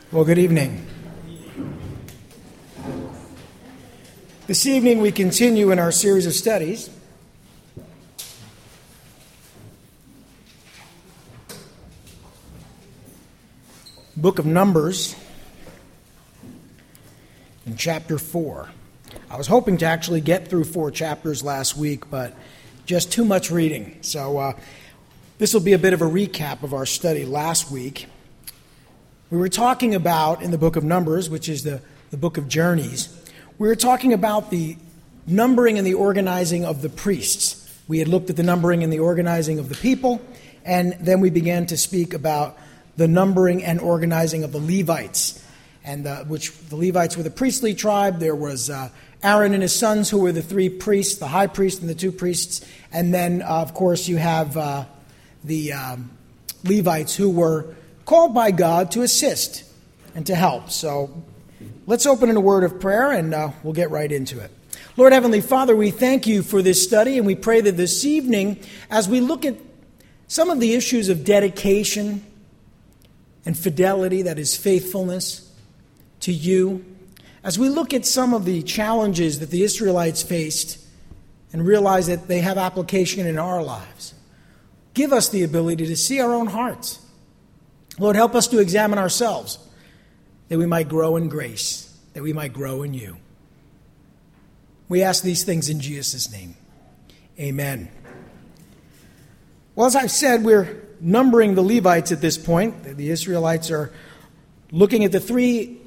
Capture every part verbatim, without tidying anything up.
Well, good evening. This evening we continue in our series of studies. Book of Numbers in chapter four. I was hoping to actually get through four chapters last week, but just too much reading. So uh, this will be a bit of a recap of our study last week. We were talking about, in the book of Numbers, which is the, the book of journeys, we were talking about the numbering and the organizing of the priests. We had looked at the numbering and the organizing of the people, and then we began to speak about the numbering and organizing of the Levites, and uh, which the Levites were the priestly tribe. There was uh, Aaron and his sons, who were the three priests, the high priest and the two priests, and then, uh, of course, you have uh, the um, Levites, who were called by God to assist and to help. So let's open in a word of prayer, and uh, we'll get right into it. Lord Heavenly Father, we thank you for this study, and we pray that this evening, as we look at some of the issues of dedication and fidelity, that is faithfulness to you, as we look at some of the challenges that the Israelites faced and realize that they have application in our lives, give us the ability to see our own hearts. Lord, help us to examine ourselves, that we might grow in grace, that we might grow in you. We ask these things in Jesus' name. Amen. Well, as I've said, we're numbering the Levites at this point. The Israelites are looking at the three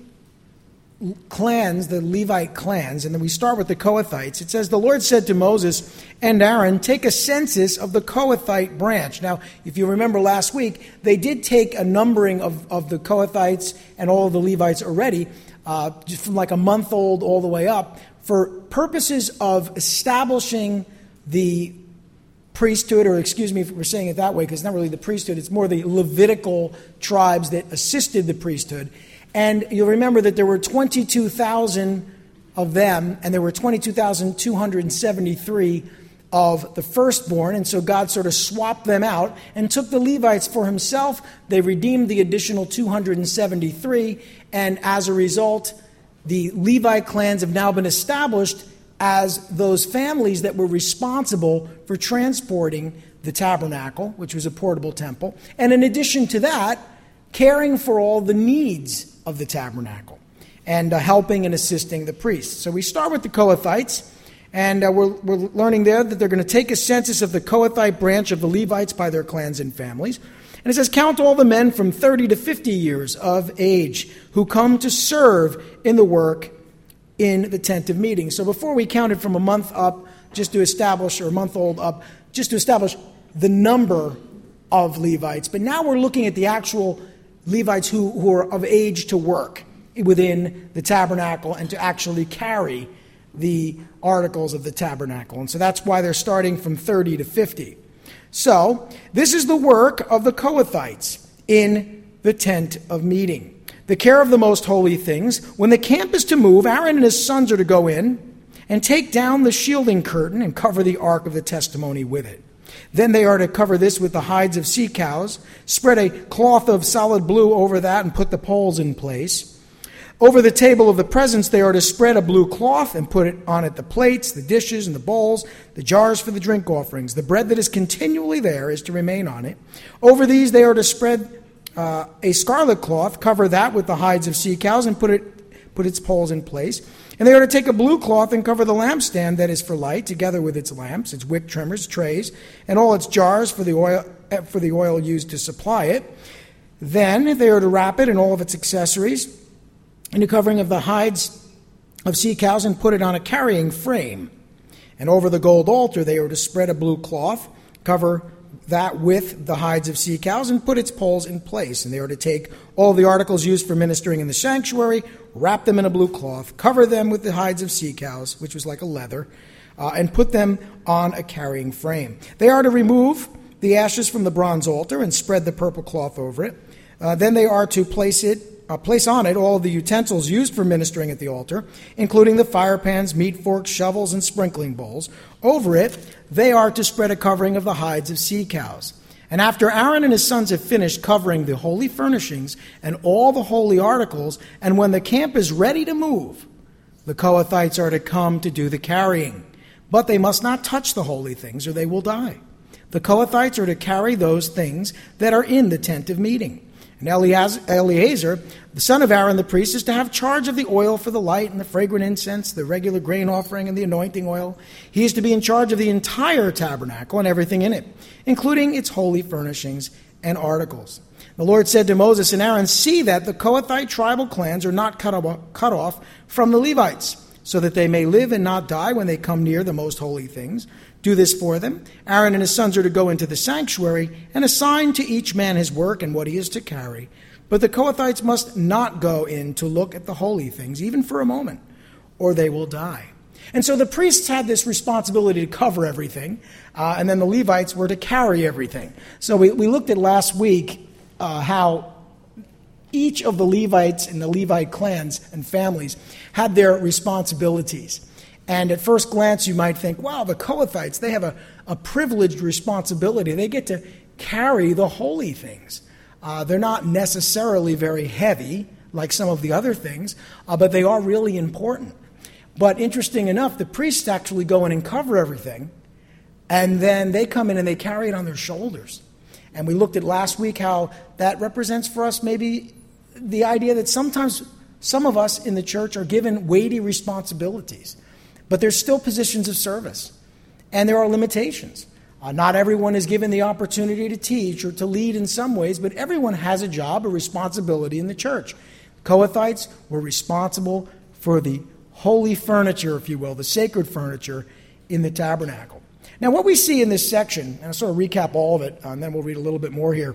clans, the Levite clans, and then we start with the Kohathites. It says, the Lord said to Moses and Aaron, take a census of the Kohathite branch. Now, if you remember last week, they did take a numbering of, of the Kohathites and all of the Levites already, uh, just from like a month old all the way up, for purposes of establishing the priesthood, or excuse me for saying it that way, because it's not really the priesthood, it's more the Levitical tribes that assisted the priesthood. And you'll remember that there were twenty-two thousand of them, and there were twenty-two thousand two hundred seventy-three of the firstborn. And so God sort of swapped them out and took the Levites for himself. They redeemed the additional two hundred seventy-three. And as a result, the Levite clans have now been established as those families that were responsible for transporting the tabernacle, which was a portable temple. And in addition to that, caring for all the needs of the tabernacle and uh, helping and assisting the priests. So we start with the Kohathites, and uh, we're, we're learning there that they're going to take a census of the Kohathite branch of the Levites by their clans and families. And it says, count all the men from thirty to fifty years of age who come to serve in the work in the tent of meeting. So before we counted from a month up, just to establish, or a month old up, just to establish the number of Levites. But now we're looking at the actual Levites who, who are of age to work within the tabernacle and to actually carry the articles of the tabernacle. And so that's why they're starting from thirty to fifty. So this is the work of the Kohathites in the tent of meeting. The care of the most holy things. When the camp is to move, Aaron and his sons are to go in and take down the shielding curtain and cover the ark of the testimony with it. Then they are to cover this with the hides of sea cows, spread a cloth of solid blue over that, and put the poles in place. Over the table of the presence, they are to spread a blue cloth and put it on it the plates, the dishes, and the bowls, the jars for the drink offerings. The bread that is continually there is to remain on it. Over these, they are to spread uh, a scarlet cloth, cover that with the hides of sea cows, and put it put its poles in place. And they are to take a blue cloth and cover the lampstand that is for light, together with its lamps, its wick trimmers, trays, and all its jars for the oil for the oil used to supply it. Then they are to wrap it and all of its accessories in a covering of the hides of sea cows and put it on a carrying frame. And over the gold altar they are to spread a blue cloth, cover that with the hides of sea cows, and put its poles in place. And they are to take all the articles used for ministering in the sanctuary, wrap them in a blue cloth, cover them with the hides of sea cows, which was like a leather, uh, and put them on a carrying frame. They are to remove the ashes from the bronze altar and spread the purple cloth over it. Uh, then they are to place it, uh, place on it all the utensils used for ministering at the altar, including the fire pans, meat forks, shovels, and sprinkling bowls. Over it, they are to spread a covering of the hides of sea cows. And after Aaron and his sons have finished covering the holy furnishings and all the holy articles, and when the camp is ready to move, the Kohathites are to come to do the carrying. But they must not touch the holy things, or they will die. The Kohathites are to carry those things that are in the tent of meeting. And Eleazar, the son of Aaron the priest, is to have charge of the oil for the light and the fragrant incense, the regular grain offering and the anointing oil. He is to be in charge of the entire tabernacle and everything in it, including its holy furnishings and articles. The Lord said to Moses and Aaron, "See that the Kohathite tribal clans are not cut off from the Levites, so that they may live and not die when they come near the most holy things. Do this for them. Aaron and his sons are to go into the sanctuary and assign to each man his work and what he is to carry. But the Kohathites must not go in to look at the holy things, even for a moment, or they will die." And so the priests had this responsibility to cover everything, uh, and then the Levites were to carry everything. So we, we looked at last week uh, how each of the Levites and the Levite clans and families had their responsibilities. And at first glance, you might think, wow, the Kohathites, they have a, a privileged responsibility. They get to carry the holy things. Uh, they're not necessarily very heavy, like some of the other things, uh, but they are really important. But interesting enough, the priests actually go in and cover everything, and then they come in and they carry it on their shoulders. And we looked at last week how that represents for us maybe the idea that sometimes some of us in the church are given weighty responsibilities. But there's still positions of service, and there are limitations. Uh, not everyone is given the opportunity to teach or to lead in some ways, but everyone has a job, a responsibility in the church. Kohathites were responsible for the holy furniture, if you will, the sacred furniture in the tabernacle. Now, what we see in this section, and I'll sort of recap all of it, uh, and then we'll read a little bit more here.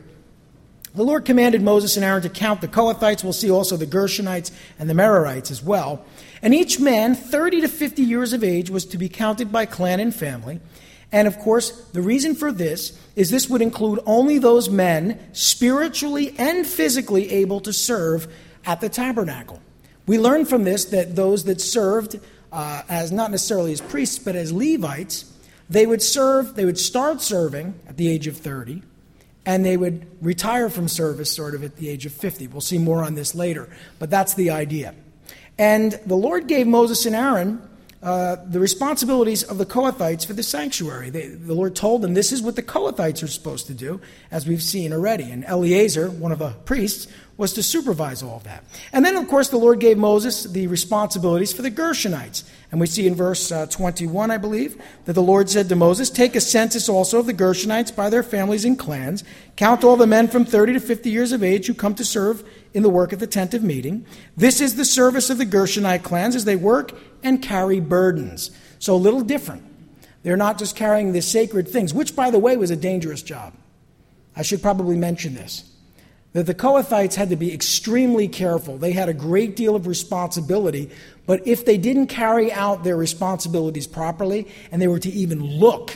The Lord commanded Moses and Aaron to count the Kohathites. We'll see also the Gershonites and the Merarites as well. And each man, thirty to fifty years of age, was to be counted by clan and family. And of course, the reason for this is this would include only those men spiritually and physically able to serve at the tabernacle. We learn from this that those that served uh, as not necessarily as priests, but as Levites, they would serve, they would start serving at the age of thirty. And they would retire from service sort of at the age of fifty. We'll see more on this later, but that's the idea. And the Lord gave Moses and Aaron uh, the responsibilities of the Kohathites for the sanctuary. They, the Lord told them this is what the Kohathites are supposed to do, as we've seen already. And Eleazar, one of the priests, was to supervise all of that. And then, of course, the Lord gave Moses the responsibilities for the Gershonites. And we see in verse uh, twenty-one, I believe, that the Lord said to Moses, "Take a census also of the Gershonites by their families and clans. Count all the men from thirty to fifty years of age who come to serve in the work at the tent of meeting. This is the service of the Gershonite clans as they work and carry burdens." So a little different. They're not just carrying the sacred things, which, by the way, was a dangerous job. I should probably mention this. That the Kohathites had to be extremely careful. They had a great deal of responsibility, but if they didn't carry out their responsibilities properly, and they were to even look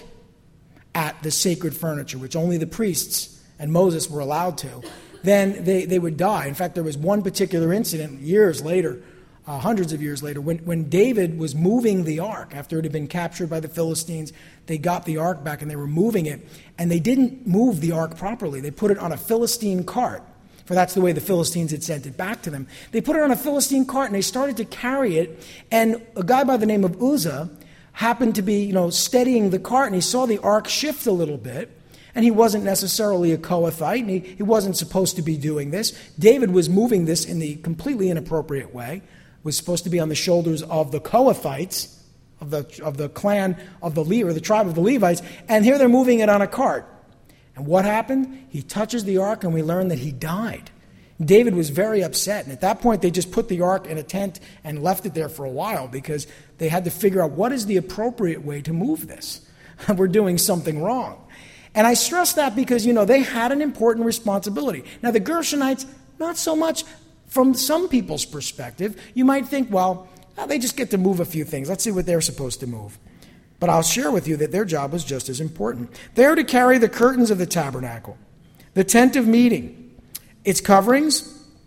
at the sacred furniture, which only the priests and Moses were allowed to, then they, they would die. In fact, there was one particular incident years later, uh, hundreds of years later, when, when David was moving the ark after it had been captured by the Philistines. They got the ark back and they were moving it, and they didn't move the ark properly. They put it on a Philistine cart, for that's the way the Philistines had sent it back to them. They put it on a Philistine cart and they started to carry it, and a guy by the name of Uzzah happened to be, you know, steadying the cart, and he saw the ark shift a little bit. And he wasn't necessarily a Kohathite, and he, he wasn't supposed to be doing this. David was moving this in the completely inappropriate way. It was supposed to be on the shoulders of the Kohathites, of the of the clan of the Le- or the tribe of the Levites, and here they're moving it on a cart. And what happened? He touches the ark, and we learn that he died. David was very upset, and at that point they just put the ark in a tent and left it there for a while because they had to figure out what is the appropriate way to move this. We're doing something wrong. And I stress that because, you know, they had an important responsibility. Now, the Gershonites, not so much from some people's perspective. You might think, well, they just get to move a few things. Let's see what they're supposed to move. But I'll share with you that their job was just as important. They're to carry the curtains of the tabernacle, the tent of meeting, its coverings,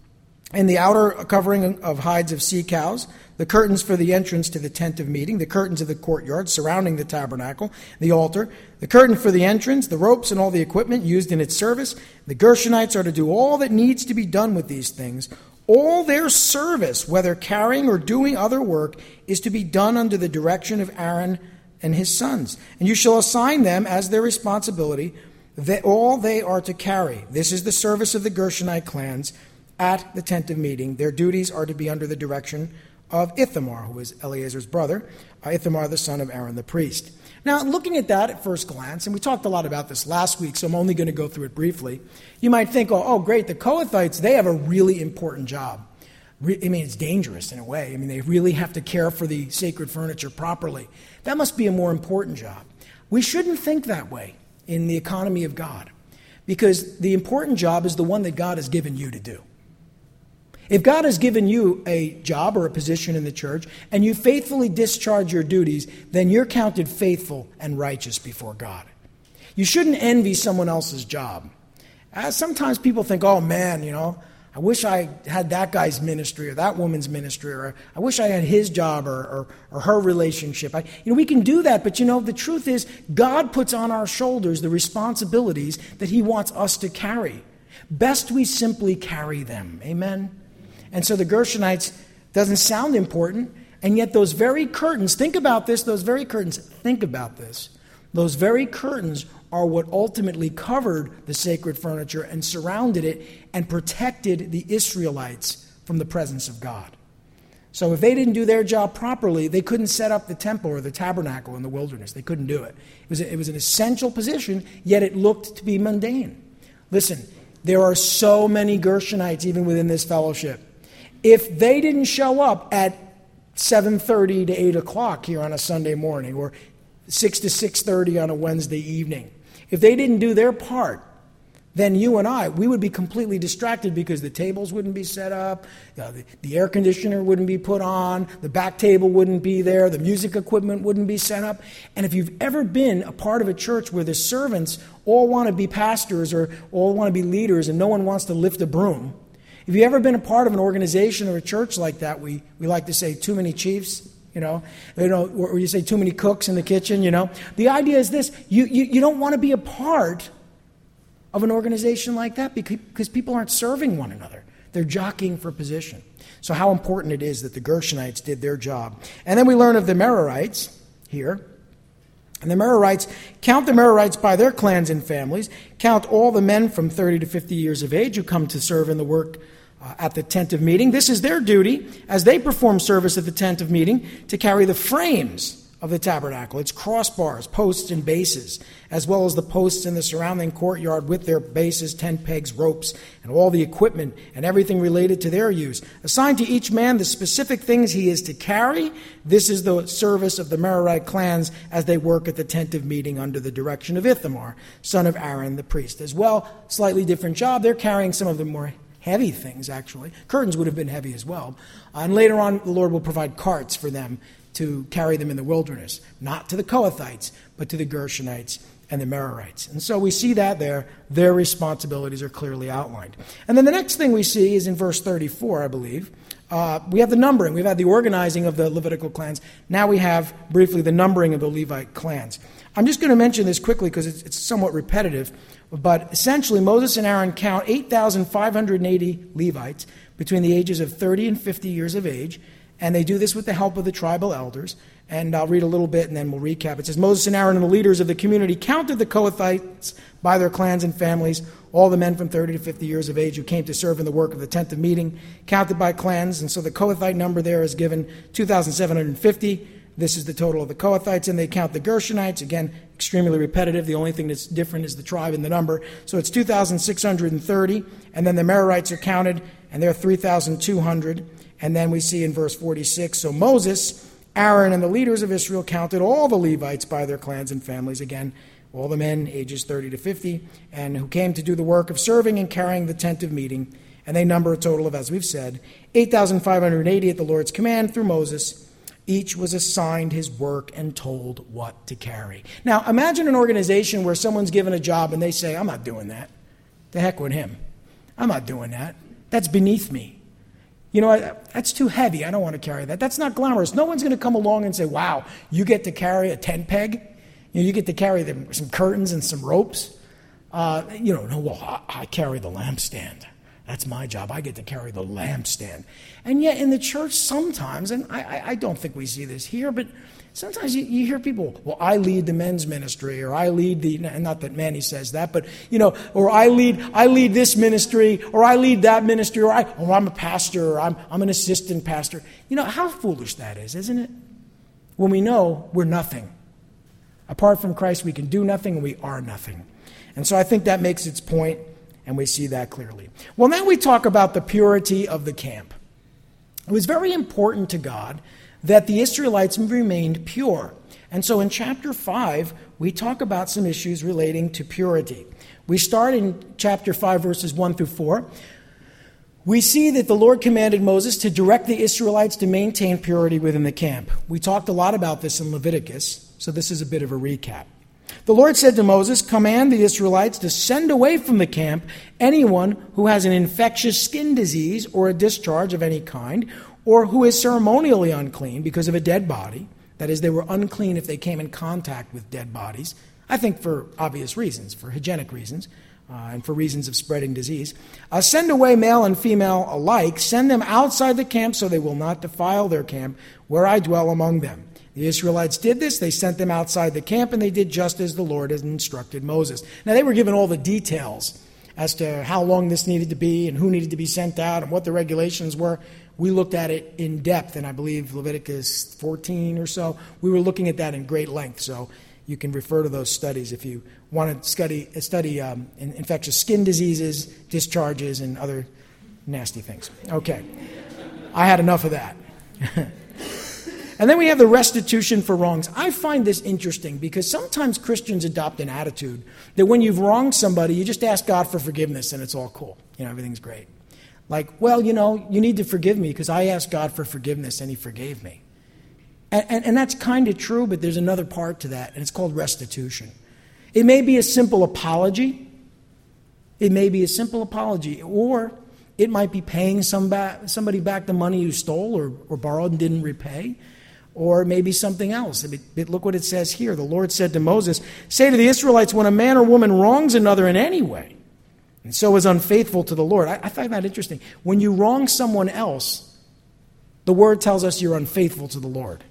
and the outer covering of hides of sea cows, the curtains for the entrance to the tent of meeting, the curtains of the courtyard surrounding the tabernacle, the altar, the curtain for the entrance, the ropes and all the equipment used in its service. The Gershonites are to do all that needs to be done with these things. All their service, whether carrying or doing other work, is to be done under the direction of Aaron and his sons. And you shall assign them as their responsibility that all they are to carry. This is the service of the Gershonite clans at the tent of meeting. Their duties are to be under the direction of Ithamar, who is Eleazar's brother, uh, Ithamar the son of Aaron the priest. Now, looking at that at first glance, and we talked a lot about this last week, so I'm only going to go through it briefly, you might think, oh, oh great, the Kohathites, they have a really important job. Re- I mean, it's dangerous in a way. I mean, they really have to care for the sacred furniture properly. That must be a more important job. We shouldn't think that way in the economy of God, because the important job is the one that God has given you to do. If God has given you a job or a position in the church and you faithfully discharge your duties, then you're counted faithful and righteous before God. You shouldn't envy someone else's job. Uh, sometimes people think, oh man, you know, I wish I had that guy's ministry or that woman's ministry, or I wish I had his job or, or, or her relationship. I, you know, we can do that, but you know, the truth is God puts on our shoulders the responsibilities that he wants us to carry. Best we simply carry them. Amen? And so the Gershonites doesn't sound important, and yet those very curtains, think about this, those very curtains, think about this. Those very curtains are what ultimately covered the sacred furniture and surrounded it and protected the Israelites from the presence of God. So if they didn't do their job properly, they couldn't set up the temple or the tabernacle in the wilderness. They couldn't do it. It was, a, it was an essential position, yet it looked to be mundane. Listen, there are so many Gershonites even within this fellowship. If they didn't show up at seven thirty to eight o'clock here on a Sunday morning, or six to six thirty on a Wednesday evening, if they didn't do their part, then you and I, we would be completely distracted because the tables wouldn't be set up, you know, the, the air conditioner wouldn't be put on, the back table wouldn't be there, the music equipment wouldn't be set up. And if you've ever been a part of a church where the servants all want to be pastors or all want to be leaders and no one wants to lift a broom, if you've ever been a part of an organization or a church like that, we, we like to say too many chiefs, you know, you know, or you say too many cooks in the kitchen, you know. The idea is this, you, you, you don't want to be a part of an organization like that because people aren't serving one another. They're jockeying for position. So how important it is that the Gershonites did their job. And then we learn of the Merarites here. And the Merarites, count the Merarites by their clans and families. Count all the men from thirty to fifty years of age who come to serve in the work uh, at the tent of meeting. This is their duty as they perform service at the tent of meeting to carry the frames of the tabernacle, its crossbars, posts, and bases, as well as the posts in the surrounding courtyard with their bases, tent pegs, ropes, and all the equipment and everything related to their use. Assigned to each man the specific things he is to carry. This is the service of the Merarite clans as they work at the tent of meeting under the direction of Ithamar, son of Aaron the priest. As well, slightly different job. They're carrying some of the more heavy things, actually. Curtains would have been heavy as well. Uh, and later on, the Lord will provide carts for them to carry them in the wilderness, not to the Kohathites, but to the Gershonites and the Merarites. And so we see that there, their responsibilities are clearly outlined. And then the next thing we see is in verse thirty-four, I believe. Uh, we have the numbering. We've had the organizing of the Levitical clans. Now we have, briefly, the numbering of the Levite clans. I'm just going to mention this quickly because it's, it's somewhat repetitive, but essentially Moses and Aaron count eight thousand five hundred eighty Levites between the ages of thirty and fifty years of age. And they do this with the help of the tribal elders. And I'll read a little bit and then we'll recap. It says, Moses and Aaron and the leaders of the community counted the Kohathites by their clans and families, all the men from thirty to fifty years of age who came to serve in the work of the tent of meeting, counted by clans. And so the Kohathite number there is given two thousand seven hundred fifty. This is the total of the Kohathites. And they count the Gershonites. Again, extremely repetitive. The only thing that's different is the tribe and the number. So it's two thousand six hundred thirty. And then the Merarites are counted, and they're three thousand two hundred. And then we see in verse forty-six, so Moses, Aaron, and the leaders of Israel counted all the Levites by their clans and families. Again, all the men ages thirty to fifty, and who came to do the work of serving and carrying the tent of meeting. And they number a total of, as we've said, eight thousand five hundred eighty at the Lord's command through Moses. Each was assigned his work and told what to carry. Now, imagine an organization where someone's given a job and they say, I'm not doing that. The heck with him. I'm not doing that. That's beneath me. You know, that's too heavy. I don't want to carry that. That's not glamorous. No one's going to come along and say, wow, you get to carry a tent peg? You know, you get to carry the, some curtains and some ropes? Uh, you know, no, well, I, I carry the lampstand. That's my job. I get to carry the lampstand. And yet in the church sometimes, and I, I don't think we see this here, but sometimes you, you hear people, well, I lead the men's ministry, or I lead the, not that Manny says that, but, you know, or I lead I lead this ministry, or I lead that ministry, or, I, or I'm a pastor, or I'm, I'm an assistant pastor. You know, how foolish that is, isn't it? When we know we're nothing. Apart from Christ, we can do nothing, and we are nothing. And so I think that makes its point, and we see that clearly. Well, now we talk about the purity of the camp. It was very important to God that the Israelites remained pure. And so in chapter five, we talk about some issues relating to purity. We start in chapter five, verses one through four. We see that the Lord commanded Moses to direct the Israelites to maintain purity within the camp. We talked a lot about this in Leviticus, so this is a bit of a recap. The Lord said to Moses, command the Israelites to send away from the camp anyone who has an infectious skin disease or a discharge of any kind, or who is ceremonially unclean because of a dead body. That is, they were unclean if they came in contact with dead bodies. I think for obvious reasons, for hygienic reasons, uh, and for reasons of spreading disease. Uh, send away male and female alike. Send them outside the camp so they will not defile their camp where I dwell among them. The Israelites did this. They sent them outside the camp, and they did just as the Lord had instructed Moses. Now, they were given all the details as to how long this needed to be and who needed to be sent out and what the regulations were. We looked at it in depth, and I believe Leviticus fourteen or so. We were looking at that in great length, so you can refer to those studies if you want to study, study um, infectious skin diseases, discharges, and other nasty things. Okay, I had enough of that. And then we have the restitution for wrongs. I find this interesting because sometimes Christians adopt an attitude that when you've wronged somebody, you just ask God for forgiveness and it's all cool. You know, everything's great. Like, well, you know, you need to forgive me because I asked God for forgiveness and he forgave me. And, and, and that's kind of true, but there's another part to that, and it's called restitution. It may be a simple apology. It may be a simple apology, or it might be paying some ba- somebody back the money you stole or, or borrowed and didn't repay. Or maybe something else. But look what it says here. The Lord said to Moses, say to the Israelites, when a man or woman wrongs another in any way, and so is unfaithful to the Lord. I, I find that interesting. When you wrong someone else, the word tells us you're unfaithful to the Lord.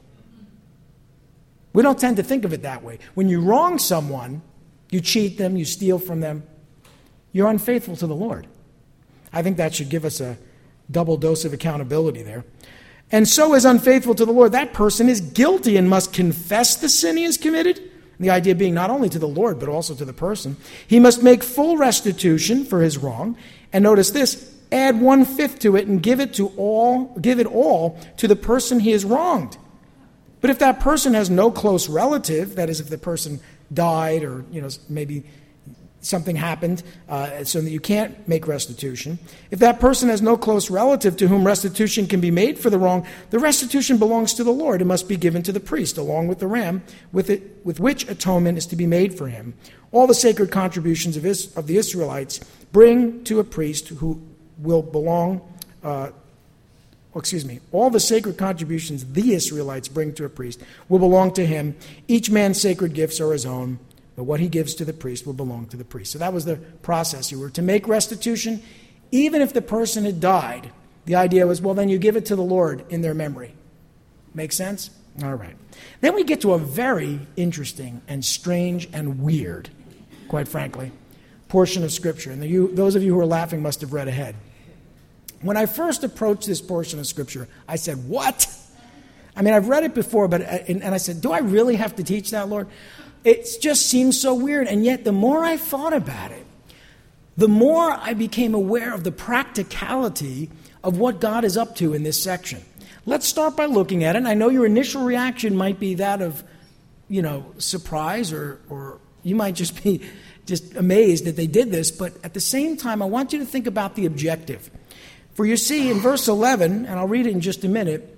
We don't tend to think of it that way. When you wrong someone, you cheat them, you steal from them, you're unfaithful to the Lord. I think that should give us a double dose of accountability there. And so is unfaithful to the Lord. That person is guilty and must confess the sin he has committed. The idea being not only to the Lord, but also to the person. He must make full restitution for his wrong. And notice this, add one-fifth to it and give it to all, give it all to the person he has wronged. But if that person has no close relative, that is, if the person died or, you know, maybe something happened uh, so that you can't make restitution. If that person has no close relative to whom restitution can be made for the wrong, the restitution belongs to the Lord. It must be given to the priest along with the ram with it, with which atonement is to be made for him. All the sacred contributions of, Is, of the Israelites bring to a priest who will belong, uh, oh, excuse me, all the sacred contributions the Israelites bring to a priest will belong to him. Each man's sacred gifts are his own. But what he gives to the priest will belong to the priest. So that was the process. You were to make restitution, even if the person had died. The idea was, well, then you give it to the Lord in their memory. Make sense? All right. Then we get to a very interesting and strange and weird, quite frankly, portion of Scripture. And the, you, those of you who are laughing must have read ahead. When I first approached this portion of Scripture, I said, what? I mean, I've read it before, but and, and I said, do I really have to teach that, Lord? It just seems so weird, and yet the more I thought about it, the more I became aware of the practicality of what God is up to in this section. Let's start by looking at it. And I know your initial reaction might be that of, you know, surprise, or or you might just be just amazed that they did this, but at the same time, I want you to think about the objective. For you see, in verse eleven, and I'll read it in just a minute,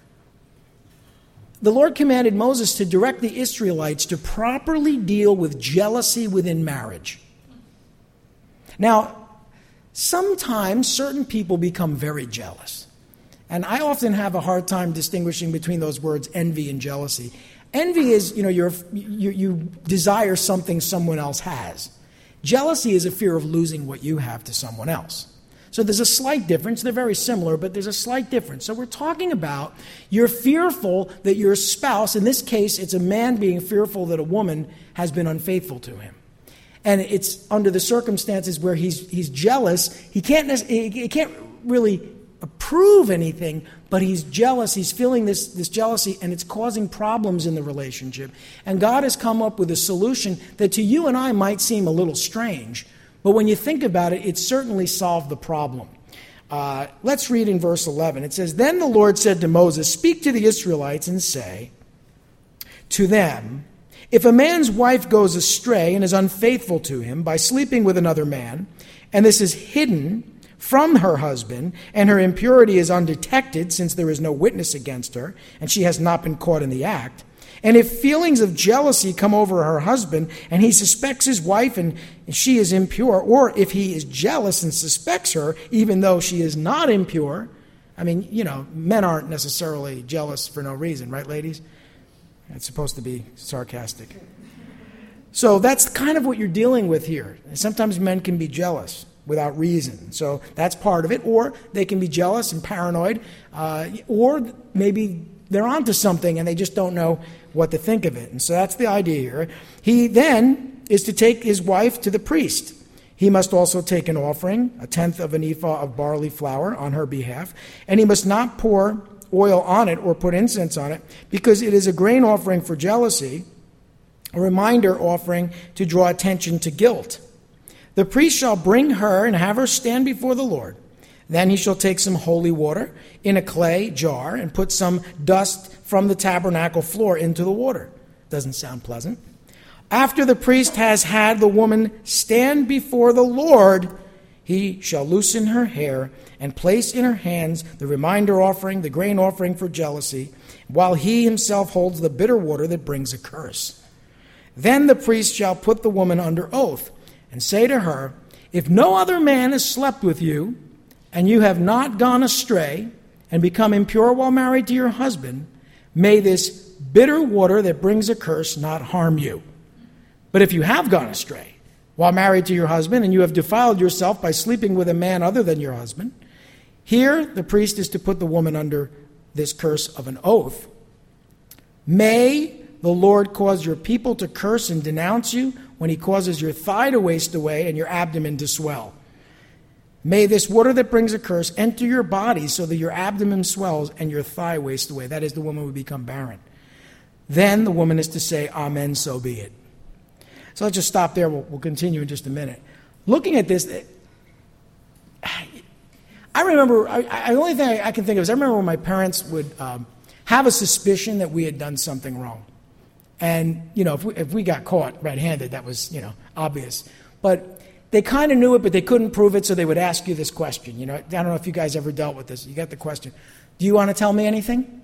the Lord commanded Moses to direct the Israelites to properly deal with jealousy within marriage. Now, sometimes certain people become very jealous. And I often have a hard time distinguishing between those words, envy and jealousy. Envy is, you know, you're, you, you desire something someone else has. Jealousy is a fear of losing what you have to someone else. So there's a slight difference. They're very similar, but there's a slight difference. So we're talking about you're fearful that your spouse, in this case, it's a man being fearful that a woman has been unfaithful to him. And it's under the circumstances where he's he's jealous. He can't he can't really approve anything, but he's jealous. He's feeling this, this jealousy, and it's causing problems in the relationship. And God has come up with a solution that to you and I might seem a little strange, but when you think about it, it certainly solved the problem. Uh, let's read in verse eleven. It says, "Then the Lord said to Moses, speak to the Israelites and say to them, if a man's wife goes astray and is unfaithful to him by sleeping with another man, and this is hidden from her husband, and her impurity is undetected since there is no witness against her, and she has not been caught in the act, and if feelings of jealousy come over her husband, and he suspects his wife and she is impure, or if he is jealous and suspects her, even though she is not impure," I mean, you know, men aren't necessarily jealous for no reason, right, ladies? It's supposed to be sarcastic. So that's kind of what you're dealing with here. Sometimes men can be jealous without reason. So that's part of it. Or they can be jealous and paranoid. Uh, or maybe they're onto something and they just don't know what to think of it. And so that's the idea here. He then is to take his wife to the priest. He must also take an offering, a tenth of an ephah of barley flour on her behalf. And he must not pour oil on it or put incense on it, because it is a grain offering for jealousy, a reminder offering to draw attention to guilt. The priest shall bring her and have her stand before the Lord. Then he shall take some holy water in a clay jar and put some dust from the tabernacle floor into the water. Doesn't sound pleasant. After the priest has had the woman stand before the Lord, he shall loosen her hair and place in her hands the reminder offering, the grain offering for jealousy, while he himself holds the bitter water that brings a curse. Then the priest shall put the woman under oath and say to her, if no other man has slept with you, and you have not gone astray and become impure while married to your husband, may this bitter water that brings a curse not harm you. But if you have gone astray while married to your husband, and you have defiled yourself by sleeping with a man other than your husband, here the priest is to put the woman under this curse of an oath. May the Lord cause your people to curse and denounce you when he causes your thigh to waste away and your abdomen to swell. May this water that brings a curse enter your body so that your abdomen swells and your thigh wastes away. That is, the woman would become barren. Then the woman is to say, Amen, so be it. So let's just stop there. We'll, we'll continue in just a minute. Looking at this, I remember, I, I, the only thing I, I can think of is I remember when my parents would um, have a suspicion that we had done something wrong. And, you know, if we, if we got caught red-handed, that was, you know, obvious. But they kind of knew it, but they couldn't prove it, so they would ask you this question. You know, I don't know if you guys ever dealt with this. You got the question, do you want to tell me anything?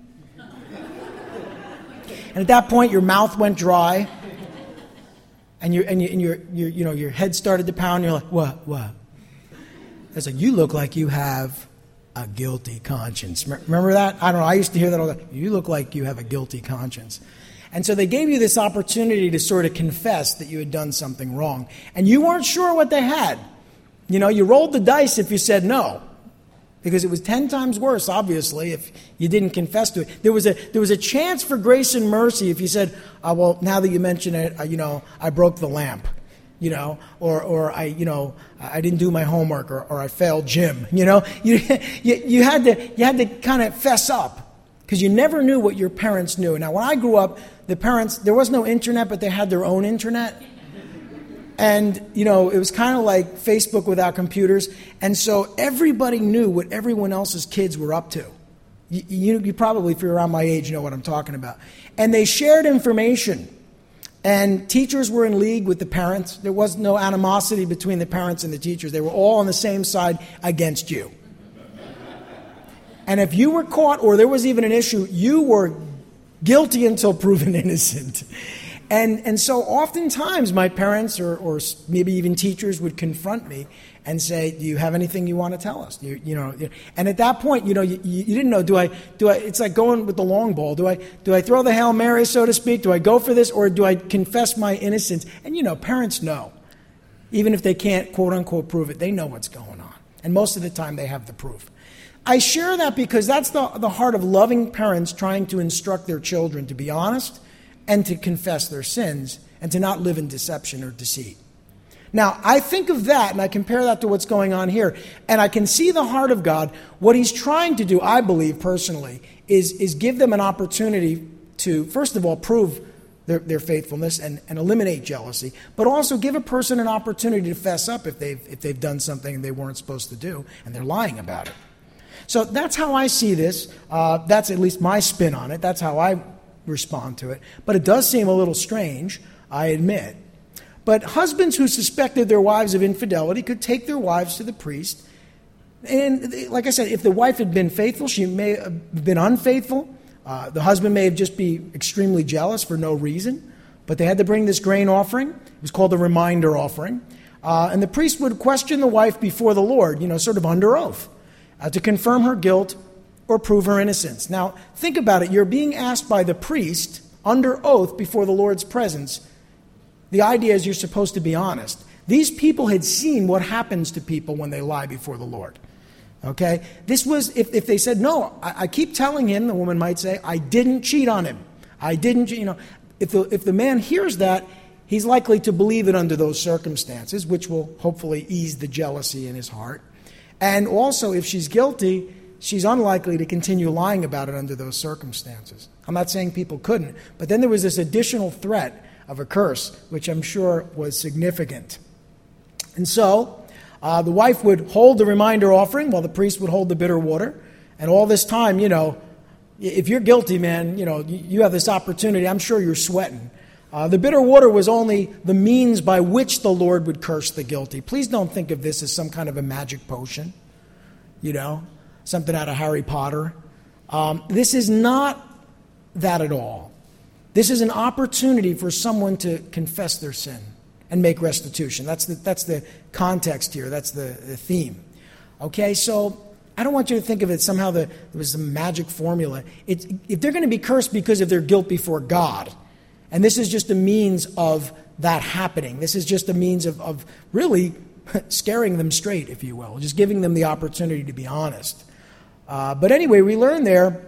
And at that point, your mouth went dry, and, your, and, you, and your, your, you know, your head started to pound, and you're like, what, what? It's like, you look like you have a guilty conscience. Remember that? I don't know. I used to hear that all the time. You look like you have a guilty conscience. And so they gave you this opportunity to sort of confess that you had done something wrong. And you weren't sure what they had. You know, you rolled the dice if you said no. Because it was ten times worse, obviously, if you didn't confess to it. There was a there was a chance for grace and mercy if you said, oh, well, now that you mention it, uh, you know, I broke the lamp. You know, or or I, you know, I didn't do my homework, or, or I failed gym. You know, you you, you had to you had to kind of fess up because you never knew what your parents knew. Now, when I grew up, the parents, there was no internet, but they had their own internet, and you know, it was kind of like Facebook without computers, and so everybody knew what everyone else's kids were up to. You, you, you probably, if you're around my age, know what I'm talking about, and they shared information. And teachers were in league with the parents. There was no animosity between the parents and the teachers. They were all on the same side against you. And if you were caught or there was even an issue, you were guilty until proven innocent. And and so oftentimes my parents or, or maybe even teachers would confront me and say, do you have anything you want to tell us? You, you know, and at that point, you know, you, you didn't know, do I, do I, it's like going with the long ball. Do I, do I throw the Hail Mary, so to speak? Do I go for this, or do I confess my innocence? And, you know, parents know. Even if they can't, quote unquote, prove it, they know what's going on. And most of the time they have the proof. I share that because that's the, the heart of loving parents trying to instruct their children to be honest and to confess their sins and to not live in deception or deceit. Now, I think of that, and I compare that to what's going on here, and I can see the heart of God. What he's trying to do, I believe personally, is, is give them an opportunity to, first of all, prove their, their faithfulness and, and eliminate jealousy, but also give a person an opportunity to fess up if they've, if they've done something they weren't supposed to do, and they're lying about it. So that's how I see this. Uh, that's at least my spin on it. That's how I respond to it. But it does seem a little strange, I admit. But husbands who suspected their wives of infidelity could take their wives to the priest. And like I said, if the wife had been faithful, she may have been unfaithful. Uh, the husband may have just been extremely jealous for no reason. But they had to bring this grain offering. It was called the reminder offering. Uh, and the priest would question the wife before the Lord, you know, sort of under oath, uh, to confirm her guilt or prove her innocence. Now, think about it. You're being asked by the priest under oath before the Lord's presence. The idea is you're supposed to be honest. These people had seen what happens to people when they lie before the Lord. Okay? This was, if, if they said, no, I, I keep telling him, the woman might say, I didn't cheat on him. I didn't, you know. If the, if the man hears that, he's likely to believe it under those circumstances, which will hopefully ease the jealousy in his heart. And also, if she's guilty, she's unlikely to continue lying about it under those circumstances. I'm not saying people couldn't, but then there was this additional threat of a curse, which I'm sure was significant. And so, uh, the wife would hold the reminder offering while the priest would hold the bitter water. And all this time, you know, if you're guilty, man, you know, you have this opportunity. I'm sure you're sweating. Uh, the bitter water was only the means by which the Lord would curse the guilty. Please don't think of this as some kind of a magic potion, you know, something out of Harry Potter. Um, this is not that at all. This is an opportunity for someone to confess their sin and make restitution. That's the, that's the context here. That's the, the theme. Okay, so I don't want you to think of it somehow that there was some magic formula. It, if they're going to be cursed because of their guilt before God, and this is just a means of that happening. This is just a means of, of really scaring them straight, if you will, just giving them the opportunity to be honest. Uh, but anyway, we learn there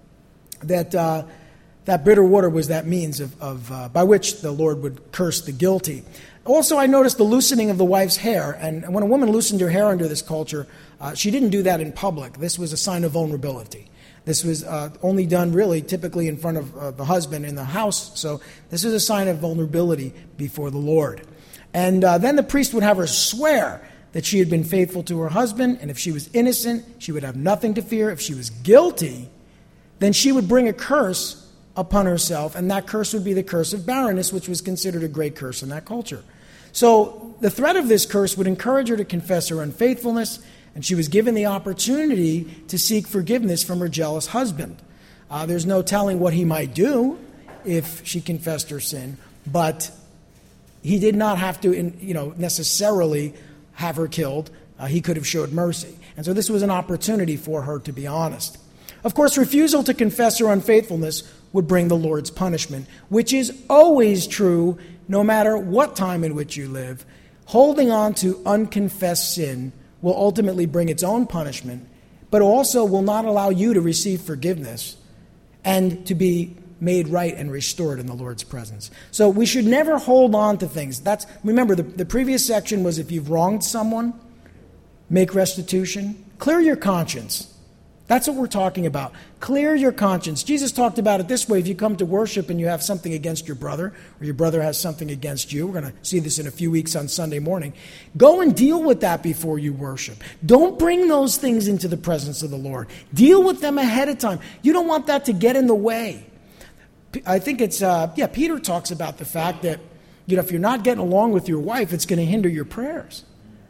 that uh, that bitter water was that means of, of uh, by which the Lord would curse the guilty. Also, I noticed the loosening of the wife's hair. And when a woman loosened her hair under this culture, uh, she didn't do that in public. This was a sign of vulnerability. This was uh, only done really typically in front of uh, the husband in the house. So this is a sign of vulnerability before the Lord. And uh, then the priest would have her swear that she had been faithful to her husband. And if she was innocent, she would have nothing to fear. If she was guilty, then she would bring a curse upon herself, and that curse would be the curse of barrenness, which was considered a great curse in that culture. So the threat of this curse would encourage her to confess her unfaithfulness, and she was given the opportunity to seek forgiveness from her jealous husband. Uh, there's no telling what he might do if she confessed her sin, but he did not have to, you know, necessarily have her killed. Uh, he could have showed mercy. And so this was an opportunity for her to be honest. Of course, refusal to confess her unfaithfulness would bring the Lord's punishment, which is always true no matter what time in which you live. Holding on to unconfessed sin will ultimately bring its own punishment, but also will not allow you to receive forgiveness and to be made right and restored in the Lord's presence. So we should never hold on to things. That's remember, the, the previous section was if you've wronged someone, make restitution. Clear your conscience. That's what we're talking about. Clear your conscience. Jesus talked about it this way. If you come to worship and you have something against your brother, or your brother has something against you, we're going to see this in a few weeks on Sunday morning, go and deal with that before you worship. Don't bring those things into the presence of the Lord. Deal with them ahead of time. You don't want that to get in the way. I think it's, uh, yeah, Peter talks about the fact that, you know, if you're not getting along with your wife, it's going to hinder your prayers.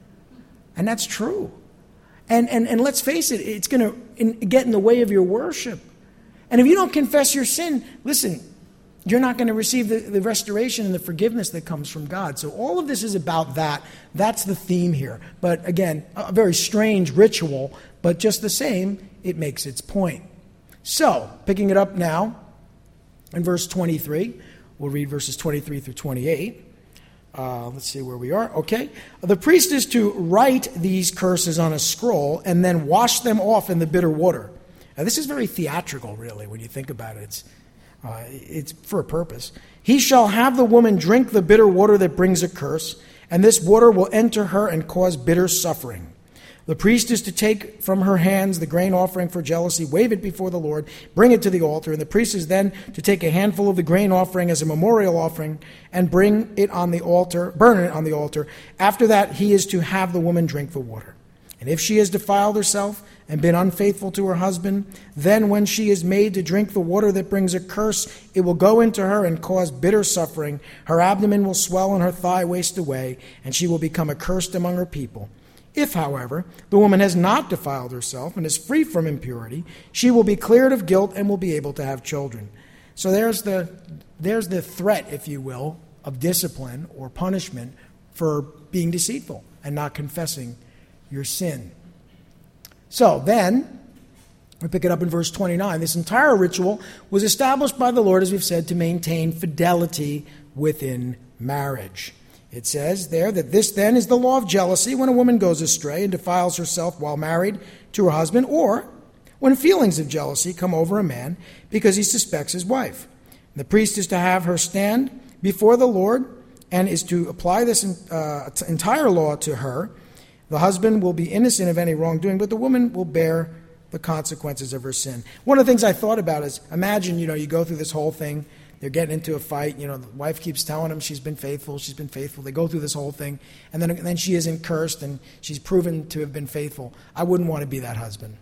And that's true. And, and and let's face it, it's going to get in the way of your worship. And if you don't confess your sin, listen, you're not going to receive the, the restoration and the forgiveness that comes from God. So all of this is about that. That's the theme here. But again, a very strange ritual, but just the same, it makes its point. So, picking it up now in verse twenty-three, we'll read verses twenty-three through twenty-eight. Uh, let's see where we are. Okay. The priest is to write these curses on a scroll and then wash them off in the bitter water. Now, this is very theatrical, really, when you think about it. It's Uh, it's for a purpose. He shall have the woman drink the bitter water that brings a curse, and this water will enter her and cause bitter suffering. The priest is to take from her hands the grain offering for jealousy, wave it before the Lord, bring it to the altar, and the priest is then to take a handful of the grain offering as a memorial offering and bring it on the altar, burn it on the altar. After that, he is to have the woman drink the water. And if she has defiled herself and been unfaithful to her husband, then when she is made to drink the water that brings a curse, it will go into her and cause bitter suffering. Her abdomen will swell and her thigh waste away, and she will become accursed among her people. If, however, the woman has not defiled herself and is free from impurity, she will be cleared of guilt and will be able to have children. So there's the, there's the threat, if you will, of discipline or punishment for being deceitful and not confessing your sin. So then, we pick it up in verse twenty-nine. This entire ritual was established by the Lord, as we've said, to maintain fidelity within marriage. It says there that this then is the law of jealousy when a woman goes astray and defiles herself while married to her husband, or when feelings of jealousy come over a man because he suspects his wife. The priest is to have her stand before the Lord and is to apply this uh, entire law to her. The husband will be innocent of any wrongdoing, but the woman will bear the consequences of her sin. One of the things I thought about is, imagine, you know, you go through this whole thing, they're getting into a fight, you know, the wife keeps telling him she's been faithful, she's been faithful. They go through this whole thing, and then, and then she isn't cursed, and she's proven to have been faithful. I wouldn't want to be that husband.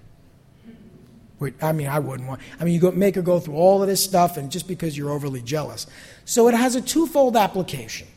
I mean, I wouldn't want. I mean, you go, make her go through all of this stuff, and just because you're overly jealous. So it has a twofold application.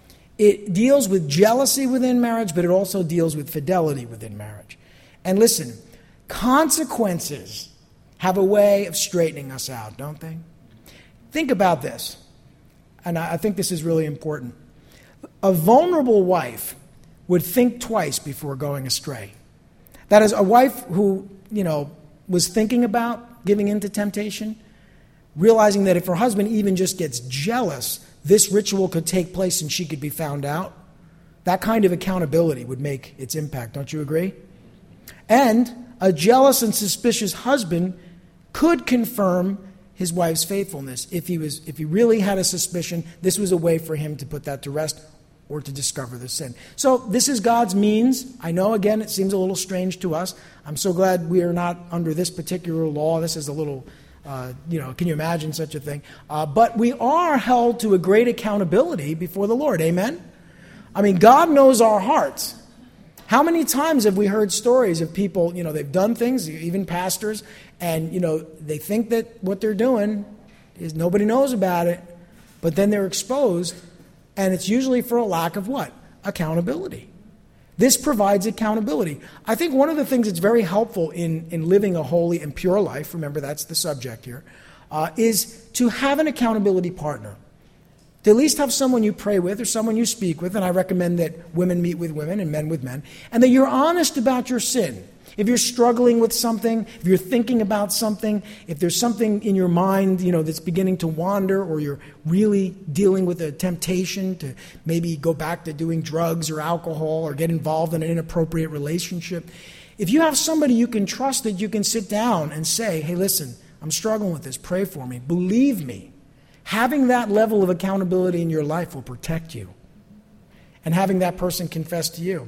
It deals with jealousy within marriage, but it also deals with fidelity within marriage. And listen, consequences have a way of straightening us out, don't they? Think about this, and I think this is really important. A vulnerable wife would think twice before going astray. That is, a wife who, you know, was thinking about giving in to temptation, realizing that if her husband even just gets jealous, this ritual could take place and she could be found out. That kind of accountability would make its impact, don't you agree? And a jealous and suspicious husband could confirm his wife's faithfulness. If he was, if he really had a suspicion, this was a way for him to put that to rest or to discover the sin. So this is God's means. I know, again, it seems a little strange to us. I'm so glad we are not under this particular law. This is a little... Uh, you know, can you imagine such a thing? Uh, but we are held to a great accountability before the Lord. Amen? I mean, God knows our hearts. How many times have we heard stories of people, you know, they've done things, even pastors, and, you know, they think that what they're doing is nobody knows about it, but then they're exposed, and it's usually for a lack of what? Accountability. This provides accountability. I think one of the things that's very helpful in, in living a holy and pure life, remember that's the subject here, uh, is to have an accountability partner. To at least have someone you pray with or someone you speak with, and I recommend that women meet with women and men with men, and that you're honest about your sin. If you're struggling with something, if you're thinking about something, if there's something in your mind, you know, that's beginning to wander, or you're really dealing with a temptation to maybe go back to doing drugs or alcohol or get involved in an inappropriate relationship, if you have somebody you can trust that you can sit down and say, hey, listen, I'm struggling with this, pray for me, believe me, having that level of accountability in your life will protect you. And having that person confess to you.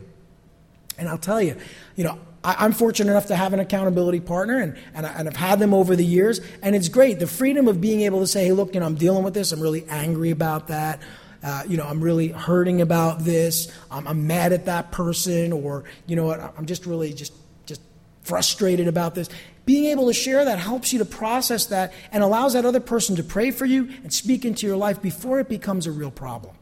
And I'll tell you, you know, I'm fortunate enough to have an accountability partner, and, and, I, and I've had them over the years, and it's great. The freedom of being able to say, hey, look, you know, I'm dealing with this. I'm really angry about that. Uh, you know, I'm really hurting about this. I'm, I'm mad at that person, or, you know what, I'm just really just, just frustrated about this. Being able to share that helps you to process that and allows that other person to pray for you and speak into your life before it becomes a real problem.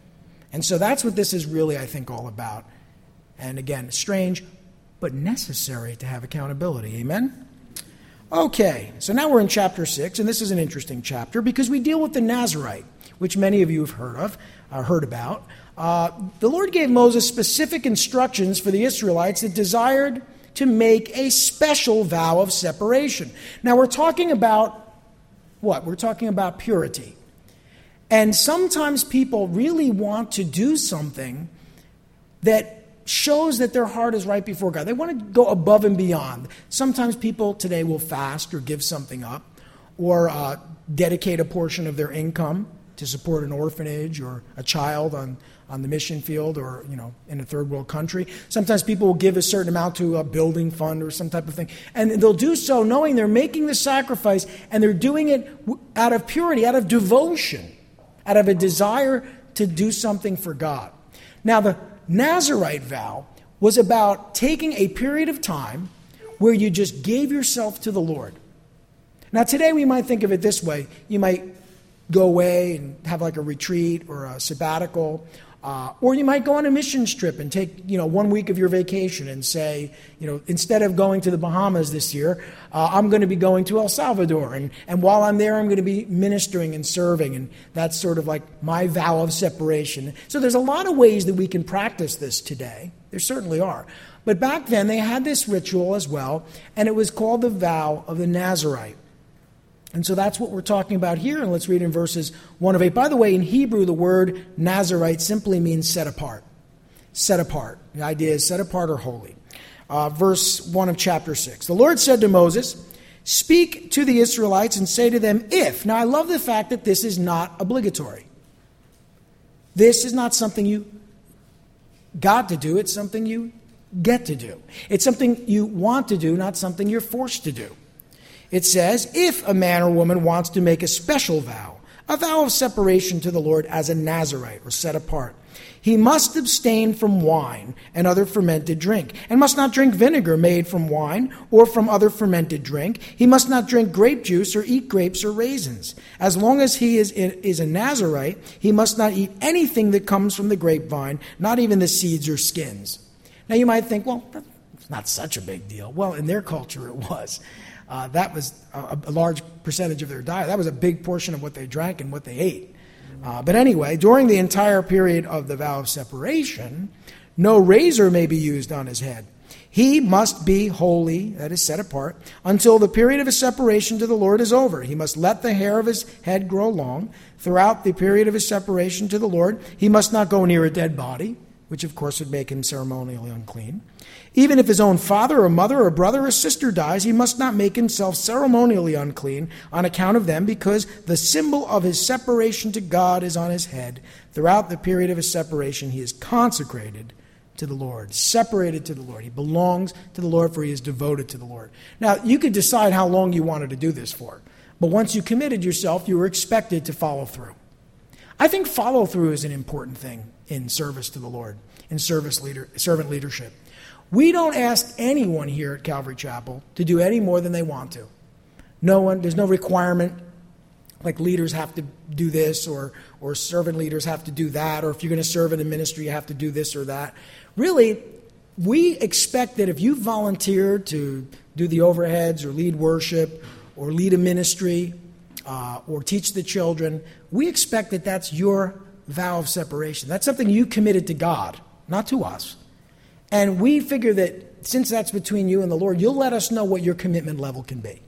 And so that's what this is really, I think, all about. And again, strange, but necessary to have accountability. Amen? Okay, so now we're in chapter six, and this is an interesting chapter because we deal with the Nazirite, which many of you have heard of, uh, heard about. Uh, the Lord gave Moses specific instructions for the Israelites that desired to make a special vow of separation. Now we're talking about what? We're talking about purity. And sometimes people really want to do something that shows that their heart is right before God. They want to go above and beyond. Sometimes people today will fast or give something up or uh, dedicate a portion of their income to support an orphanage or a child on, on the mission field or, you know, in a third world country. Sometimes people will give a certain amount to a building fund or some type of thing. And they'll do so knowing they're making the sacrifice and they're doing it out of purity, out of devotion, out of a desire to do something for God. Now, the Nazirite vow was about taking a period of time where you just gave yourself to the Lord. Now, today we might think of it this way. You might go away and have like a retreat or a sabbatical, uh, or you might go on a mission trip and take, you know, one week of your vacation and say, you know, instead of going to the Bahamas this year, uh, I'm going to be going to El Salvador. And, and while I'm there, I'm going to be ministering and serving. And that's sort of like my vow of separation. So there's a lot of ways that we can practice this today. There certainly are. But back then, they had this ritual as well, and it was called the vow of the Nazirite. And so that's what we're talking about here, and let's read in verses one of eight. By the way, in Hebrew, the word Nazirite simply means set apart. Set apart. The idea is set apart or holy. Uh, verse one of chapter six. The Lord said to Moses, "Speak to the Israelites and say to them, if..." Now, I love the fact that this is not obligatory. This is not something you got to do. It's something you get to do. It's something you want to do, not something you're forced to do. It says, if a man or woman wants to make a special vow, a vow of separation to the Lord as a Nazirite or set apart, he must abstain from wine and other fermented drink, and must not drink vinegar made from wine or from other fermented drink. He must not drink grape juice or eat grapes or raisins. As long as he is, is a Nazirite, he must not eat anything that comes from the grapevine, not even the seeds or skins. Now you might think, well, that's not such a big deal. Well, in their culture it was. Uh, that was a, a large percentage of their diet. That was a big portion of what they drank and what they ate. Uh, but anyway, during the entire period of the vow of separation, no razor may be used on his head. He must be holy, that is set apart, until the period of his separation to the Lord is over. He must let the hair of his head grow long. Throughout the period of his separation to the Lord, he must not go near a dead body, which of course would make him ceremonially unclean. Even if his own father or mother or brother or sister dies, he must not make himself ceremonially unclean on account of them, because the symbol of his separation to God is on his head. Throughout the period of his separation, he is consecrated to the Lord, separated to the Lord. He belongs to the Lord, for he is devoted to the Lord. Now, you could decide how long you wanted to do this for, but once you committed yourself, you were expected to follow through. I think follow through is an important thing in service to the Lord, in service leader, servant leadership. We don't ask anyone here at Calvary Chapel to do any more than they want to. No one, there's no requirement like leaders have to do this, or or servant leaders have to do that, or if you're going to serve in a ministry, you have to do this or that. Really, we expect that if you volunteered to do the overheads or lead worship or lead a ministry uh, or teach the children, we expect that that's your vow of separation. That's something you committed to God, not to us. And we figure that since that's between you and the Lord, you'll let us know what your commitment level can be.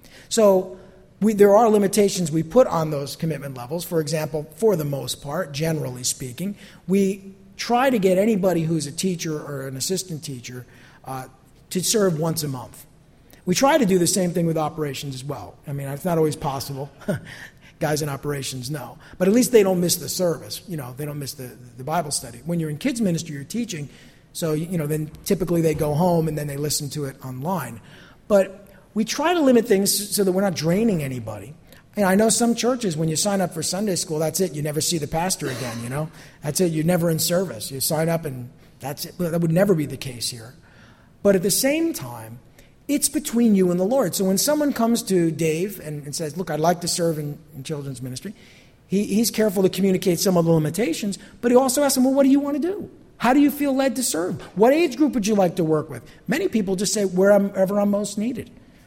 So we, there are limitations we put on those commitment levels. For example, for the most part, generally speaking, we try to get anybody who's a teacher or an assistant teacher uh, to serve once a month. We try to do the same thing with operations as well. I mean, it's not always possible. Guys in operations know. But at least they don't miss the service. You know, they don't miss the, the Bible study. When you're in kids ministry, you're teaching. So, you know, then typically they go home and then they listen to it online. But we try to limit things so that we're not draining anybody. And I know some churches, when you sign up for Sunday school, that's it. You never see the pastor again, you know. That's it. You're never in service. You sign up and that's it. That would never be the case here. But at the same time, it's between you and the Lord. So when someone comes to Dave and, and says, look, I'd like to serve in, in children's ministry, he, he's careful to communicate some of the limitations, but he also asks them, well, what do you want to do? How do you feel led to serve? What age group would you like to work with? Many people just say wherever I'm most needed.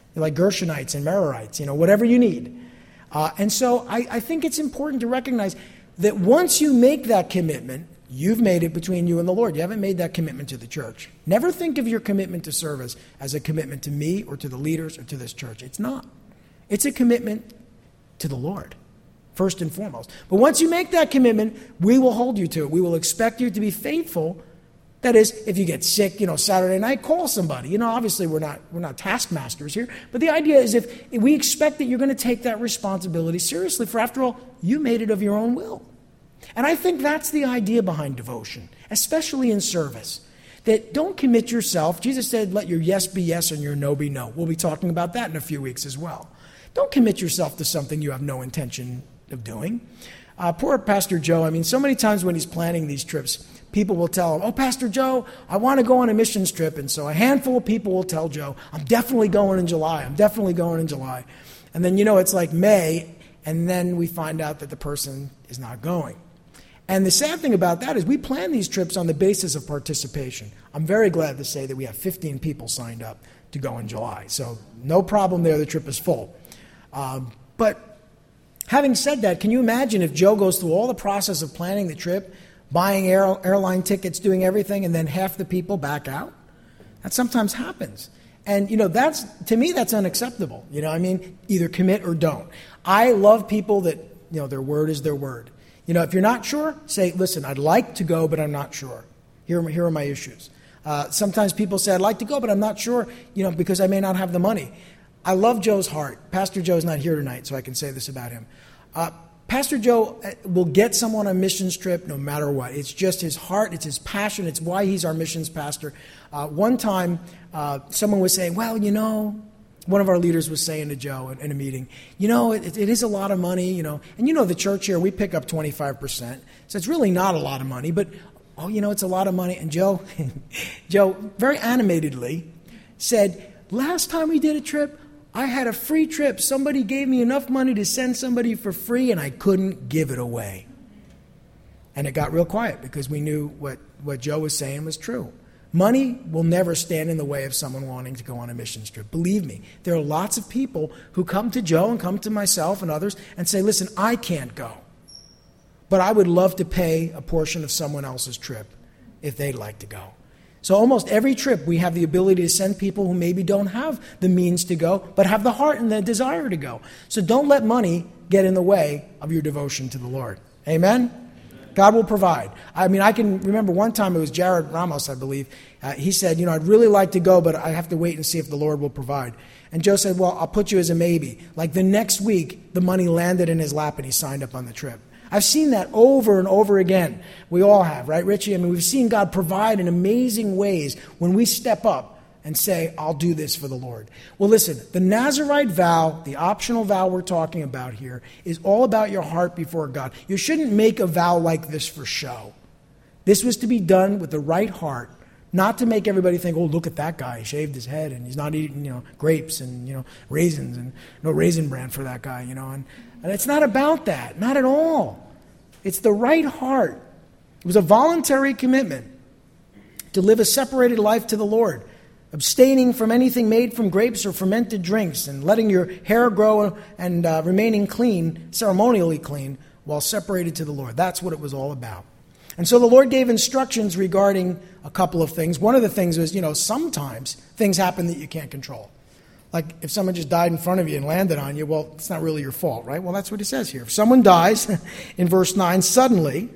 like Gershonites and Merarites, you know, whatever you need. Uh, and so I, I think it's important to recognize that once you make that commitment, you've made it between you and the Lord. You haven't made that commitment to the church. Never think of your commitment to service as a commitment to me or to the leaders or to this church. It's not. It's a commitment to the Lord, first and foremost. But once you make that commitment, we will hold you to it. We will expect you to be faithful. That is, if you get sick, you know, Saturday night, call somebody. You know, obviously we're not we're not taskmasters here. But the idea is if, if we expect that you're going to take that responsibility seriously, for after all, you made it of your own will. And I think that's the idea behind devotion, especially in service. That don't commit yourself. Jesus said, let your yes be yes and your no be no. We'll be talking about that in a few weeks as well. Don't commit yourself to something you have no intention of doing. Uh, poor Pastor Joe, I mean, so many times when he's planning these trips, people will tell him, oh, Pastor Joe, I want to go on a missions trip. And so a handful of people will tell Joe, I'm definitely going in July. I'm definitely going in July. And then, you know, it's like May, and then we find out that the person is not going. And the sad thing about that is we plan these trips on the basis of participation. I'm very glad to say that we have fifteen people signed up to go in July. So no problem there. The trip is full. Um, but having said that, can you imagine if Joe goes through all the process of planning the trip, buying air, airline tickets, doing everything, and then half the people back out? That sometimes happens. And, you know, that's, to me, that's unacceptable. You know, I mean, either commit or don't. I love people that, you know, their word is their word. You know, if you're not sure, say, listen, I'd like to go, but I'm not sure. Here, here are my issues. Uh, sometimes people say, I'd like to go, but I'm not sure, you know, because I may not have the money. I love Joe's heart. Pastor Joe's not here tonight, so I can say this about him. Uh, Pastor Joe will get someone on a missions trip no matter what. It's just his heart. It's his passion. It's why he's our missions pastor. Uh, one time, uh, someone was saying, well, you know, one of our leaders was saying to Joe in, in a meeting, you know, it, it is a lot of money, you know. And you know, the church here, we pick up twenty-five percent. So it's really not a lot of money. But, oh, you know, it's a lot of money. And Joe, Joe very animatedly said, last time we did a trip, I had a free trip. Somebody gave me enough money to send somebody for free, and I couldn't give it away. And it got real quiet because we knew what, what Joe was saying was true. Money will never stand in the way of someone wanting to go on a missions trip. Believe me, there are lots of people who come to Joe and come to myself and others and say, listen, I can't go, but I would love to pay a portion of someone else's trip if they'd like to go. So almost every trip we have the ability to send people who maybe don't have the means to go, but have the heart and the desire to go. So don't let money get in the way of your devotion to the Lord. Amen? God will provide. I mean, I can remember one time it was Jared Ramos, I believe. Uh, he said, you know, I'd really like to go, but I have to wait and see if the Lord will provide. And Joe said, well, I'll put you as a maybe. Like the next week, the money landed in his lap and he signed up on the trip. I've seen that over and over again. We all have, right, Richie? I mean, we've seen God provide in amazing ways when we step up and say, I'll do this for the Lord. Well, listen, the Nazirite vow, the optional vow we're talking about here, is all about your heart before God. You shouldn't make a vow like this for show. This was to be done with the right heart, not to make everybody think, oh, look at that guy. He shaved his head and he's not eating, you know, grapes and, you know, raisins and no Raisin Bran for that guy, you know. And, and it's not about that, not at all. It's the right heart. It was a voluntary commitment to live a separated life to the Lord, abstaining from anything made from grapes or fermented drinks, and letting your hair grow and uh, remaining clean, ceremonially clean, while separated to the Lord. That's what it was all about. And so the Lord gave instructions regarding a couple of things. One of the things was, you know, sometimes things happen that you can't control. Like if someone just died in front of you and landed on you, well, it's not really your fault, right? Well, that's what it says here. If someone dies, in verse nine, suddenly,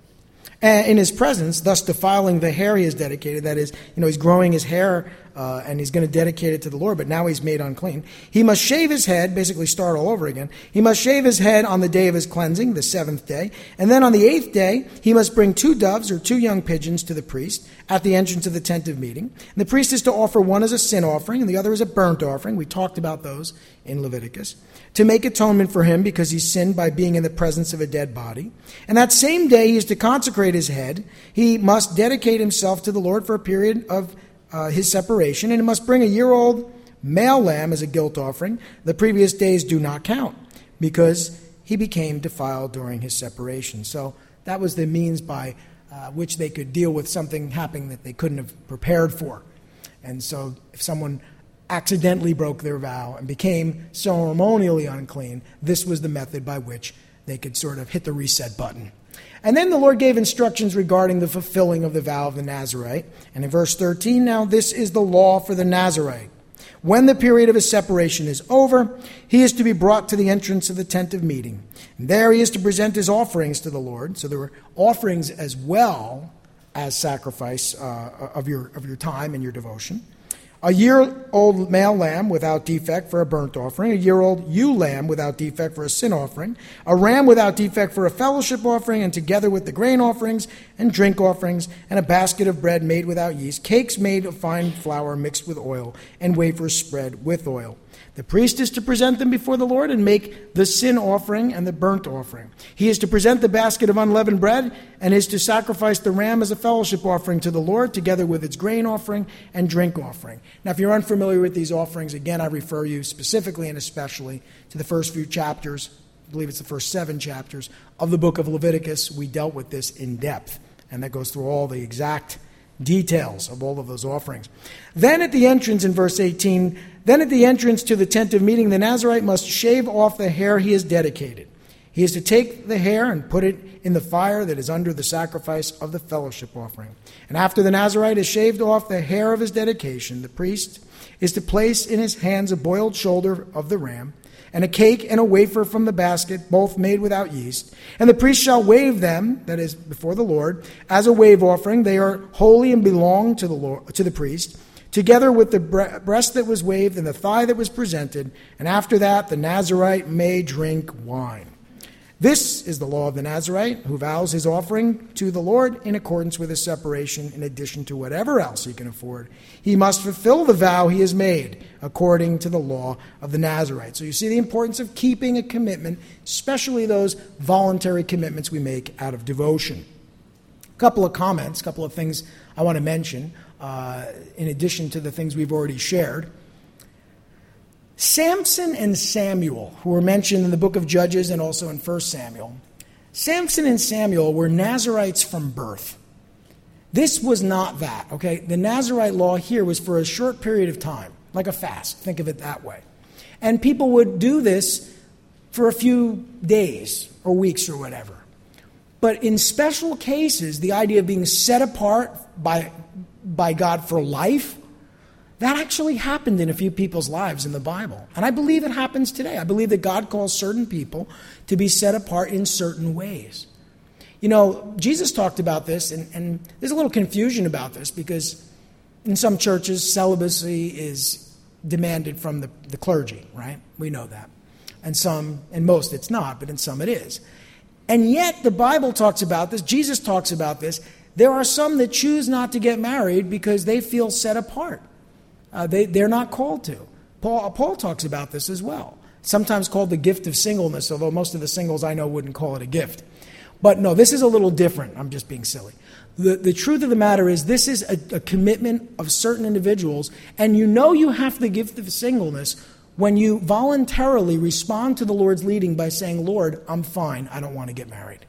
in his presence, thus defiling the hair he has dedicated, that is, you know, he's growing his hair uh, and he's going to dedicate it to the Lord, but now he's made unclean. He must shave his head, basically start all over again. He must shave his head on the day of his cleansing, the seventh day. And then on the eighth day, he must bring two doves or two young pigeons to the priest at the entrance of the tent of meeting. And the priest is to offer one as a sin offering and the other as a burnt offering. We talked about those in Leviticus. To make atonement for him because he sinned by being in the presence of a dead body. And that same day he is to consecrate his head. He must dedicate himself to the Lord for a period of uh, his separation, and he must bring a year-old male lamb as a guilt offering. The previous days do not count because he became defiled during his separation. So that was the means by uh, which they could deal with something happening that they couldn't have prepared for. And so if someone accidentally broke their vow and became ceremonially unclean, this was the method by which they could sort of hit the reset button. And then the Lord gave instructions regarding the fulfilling of the vow of the Nazarite. And in verse thirteen, now this is the law for the Nazarite. When the period of his separation is over, he is to be brought to the entrance of the tent of meeting. And there he is to present his offerings to the Lord. So there were offerings as well as sacrifice uh, of your of your time and your devotion. A year-old male lamb without defect for a burnt offering, a year-old ewe lamb without defect for a sin offering, a ram without defect for a fellowship offering, and together with the grain offerings and drink offerings, and a basket of bread made without yeast, cakes made of fine flour mixed with oil, and wafers spread with oil. The priest is to present them before the Lord and make the sin offering and the burnt offering. He is to present the basket of unleavened bread and is to sacrifice the ram as a fellowship offering to the Lord, together with its grain offering and drink offering. Now, if you're unfamiliar with these offerings, again, I refer you specifically and especially to the first few chapters, I believe it's the first seven chapters of the book of Leviticus. We dealt with this in depth, and that goes through all the exact details of all of those offerings. Then at the entrance in verse eighteen, then at the entrance to the tent of meeting, the Nazarite must shave off the hair he has dedicated. He is to take the hair and put it in the fire that is under the sacrifice of the fellowship offering. And after the Nazarite has shaved off the hair of his dedication, the priest is to place in his hands a boiled shoulder of the ram, and a cake and a wafer from the basket, both made without yeast. And the priest shall wave them, that is, before the Lord, as a wave offering. They are holy and belong to the Lord, to the priest, together with the breast that was waved and the thigh that was presented. And after that, the Nazarite may drink wine. This is the law of the Nazarite, who vows his offering to the Lord in accordance with his separation, in addition to whatever else he can afford. He must fulfill the vow he has made, according to the law of the Nazarite. So you see the importance of keeping a commitment, especially those voluntary commitments we make out of devotion. A couple of comments, a couple of things I want to mention, uh, in addition to the things we've already shared. Samson and Samuel, who were mentioned in the book of Judges and also in First Samuel. Samson and Samuel were Nazarites from birth. This was not that, okay? The Nazarite law here was for a short period of time, like a fast. Think of it that way. And people would do this for a few days or weeks or whatever. But in special cases, the idea of being set apart by, by God for life, that actually happened in a few people's lives in the Bible. And I believe it happens today. I believe that God calls certain people to be set apart in certain ways. You know, Jesus talked about this, and, and there's a little confusion about this because in some churches, celibacy is demanded from the, the clergy, right? We know that. And some, and most it's not, but in some it is. And yet the Bible talks about this, Jesus talks about this. There are some that choose not to get married because they feel set apart. Uh, they, they're not called to. Paul, Paul talks about this as well. Sometimes called the gift of singleness, although most of the singles I know wouldn't call it a gift. But no, this is a little different. I'm just being silly. The, the truth of the matter is this is a, a commitment of certain individuals, and you know you have the gift of singleness when you voluntarily respond to the Lord's leading by saying, Lord, I'm fine. I don't want to get married.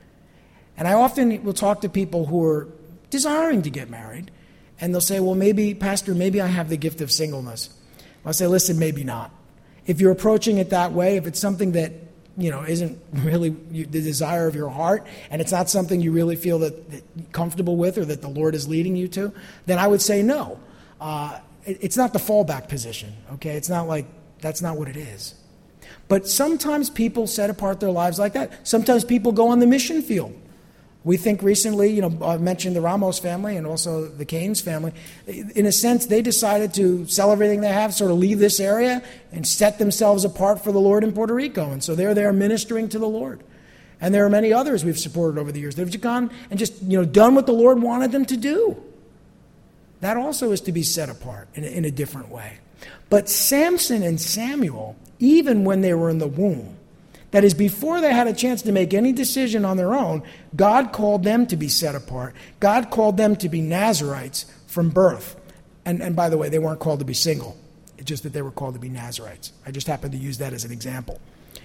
And I often will talk to people who are desiring to get married, and they'll say, well, maybe, Pastor, maybe I have the gift of singleness. I'll say, listen, maybe not. If you're approaching it that way, if it's something that, you know, isn't really the desire of your heart, and it's not something you really feel that, that you're comfortable with or that the Lord is leading you to, then I would say no. Uh, it, it's not the fallback position, okay? It's not like that's not what it is. But sometimes people set apart their lives like that. Sometimes people go on the mission field. We think recently, you know, I've mentioned the Ramos family and also the Caines family. In a sense, they decided to sell everything they have, sort of leave this area and set themselves apart for the Lord in Puerto Rico. And so they're there ministering to the Lord. And there are many others we've supported over the years. They've gone and just, you know, done what the Lord wanted them to do. That also is to be set apart in a, in a different way. But Samson and Samuel, even when they were in the womb, that is, before they had a chance to make any decision on their own, God called them to be set apart. God called them to be Nazarites from birth. And, and by the way, they weren't called to be single. It's just that they were called to be Nazarites. I just happened to use that as an example.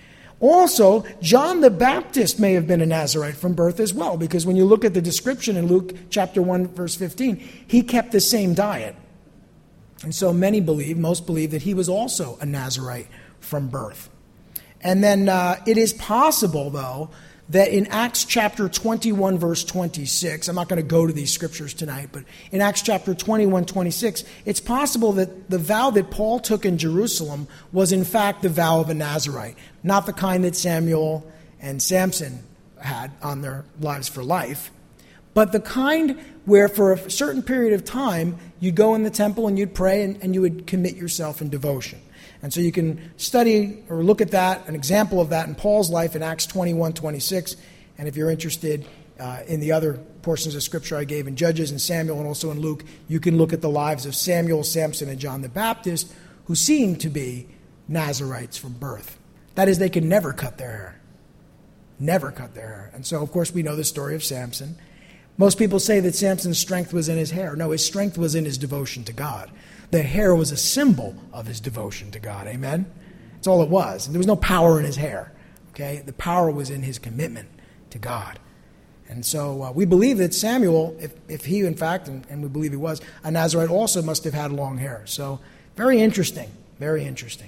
Also, John the Baptist may have been a Nazarite from birth as well, because when you look at the description in Luke chapter one, verse fifteen, he kept the same diet. And so many believe, most believe, that he was also a Nazirite from birth. And then uh, it is possible, though, that in Acts chapter twenty-one, verse twenty-six, I'm not going to go to these scriptures tonight, but in Acts chapter twenty-one, twenty-six, it's possible that the vow that Paul took in Jerusalem was in fact the vow of a Nazirite, not the kind that Samuel and Samson had on their lives for life, but the kind where for a certain period of time you'd go in the temple and you'd pray and, and you would commit yourself in devotion. And so you can study or look at that, an example of that in Paul's life in Acts twenty-one, twenty-six. And if you're interested uh, in the other portions of Scripture I gave in Judges and Samuel and also in Luke, you can look at the lives of Samuel, Samson, and John the Baptist, who seemed to be Nazirites from birth. That is, they could never cut their hair. Never cut their hair. And so, of course, we know the story of Samson. Most people say that Samson's strength was in his hair. No, his strength was in his devotion to God. The hair was a symbol of his devotion to God. Amen? That's all it was. And there was no power in his hair. Okay? The power was in his commitment to God. And so uh, we believe that Samuel, if, if he in fact, and, and we believe he was, a Nazirite, also must have had long hair. So very interesting. Very interesting.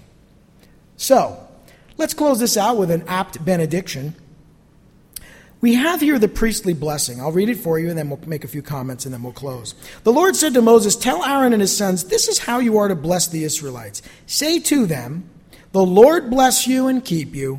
So let's close this out with an apt benediction. We have here the priestly blessing. I'll read it for you, and then we'll make a few comments, and then we'll close. The Lord said to Moses, "Tell Aaron and his sons, this is how you are to bless the Israelites. Say to them, the Lord bless you and keep you.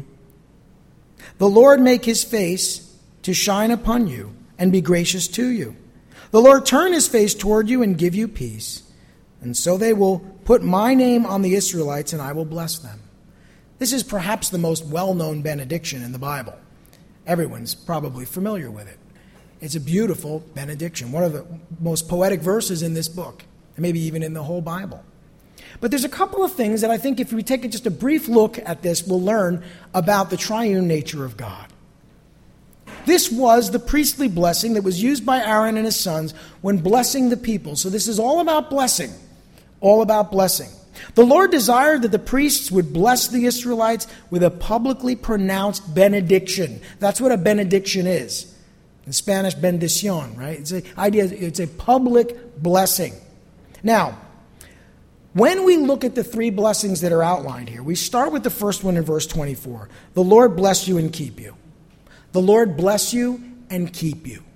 The Lord make his face to shine upon you and be gracious to you. The Lord turn his face toward you and give you peace. And so they will put my name on the Israelites, and I will bless them." This is perhaps the most well-known benediction in the Bible. Everyone's probably familiar with it. It's a beautiful benediction, one of the most poetic verses in this book, and maybe even in the whole Bible. But there's a couple of things that I think if we take just a brief look at this, we'll learn about the triune nature of God. This was the priestly blessing that was used by Aaron and his sons when blessing the people. So this is all about blessing, all about blessing. The Lord desired that the priests would bless the Israelites with a publicly pronounced benediction. That's what a benediction is. In Spanish, bendición, right? It's an idea, it's a public blessing. Now, when we look at the three blessings that are outlined here, we start with the first one in verse twenty-four. The Lord bless you and keep you. The Lord bless you and keep you.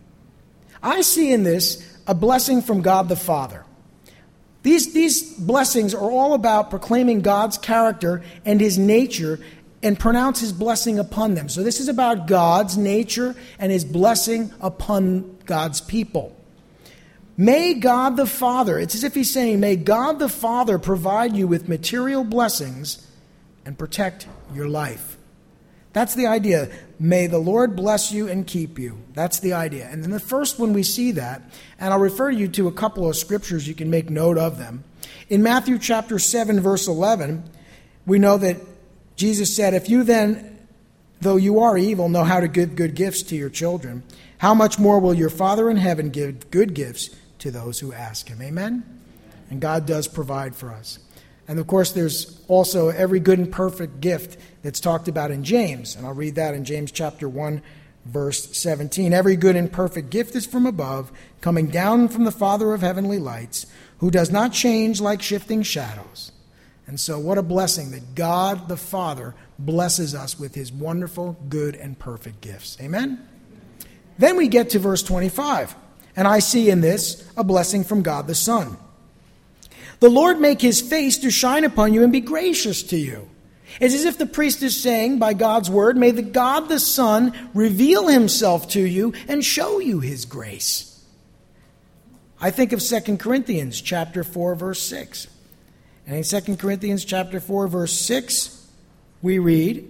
I see in this a blessing from God the Father. These, these blessings are all about proclaiming God's character and his nature and pronounce his blessing upon them. So this is about God's nature and his blessing upon God's people. May God the Father, it's as if he's saying, may God the Father provide you with material blessings and protect your life. That's the idea. May the Lord bless you and keep you. That's the idea. And then the first one we see that, and I'll refer you to a couple of scriptures, you can make note of them. In Matthew chapter seven, verse eleven, we know that Jesus said, "If you then, though you are evil, know how to give good gifts to your children, how much more will your Father in heaven give good gifts to those who ask him?" Amen? And God does provide for us. And of course, there's also every good and perfect gift that's talked about in James. And I'll read that in James chapter one, verse seventeen. "Every good and perfect gift is from above, coming down from the Father of heavenly lights, who does not change like shifting shadows." And so what a blessing that God the Father blesses us with his wonderful, good, and perfect gifts. Amen? Then we get to verse twenty-five. "And I see in this a blessing from God the Son. The Lord make his face to shine upon you and be gracious to you." It's as if the priest is saying, by God's word, may the God the Son reveal himself to you and show you his grace. I think of Second Corinthians chapter four, verse six. And in Second Corinthians chapter four, verse six, we read,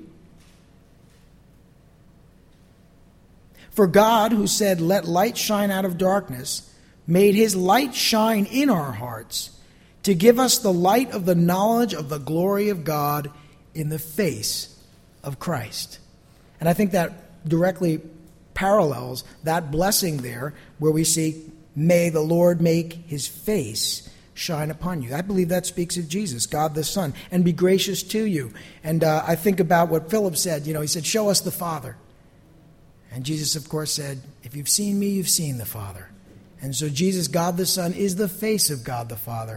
"For God, who said, 'Let light shine out of darkness,' made his light shine in our hearts, to give us the light of the knowledge of the glory of God in the face of Christ." And I think that directly parallels that blessing there where we see, "May the Lord make his face shine upon you." I believe that speaks of Jesus, God the Son, and be gracious to you. And uh, I think about what Philip said. You know, he said, "Show us the Father." And Jesus, of course, said, "If you've seen me, you've seen the Father." And so Jesus, God the Son, is the face of God the Father.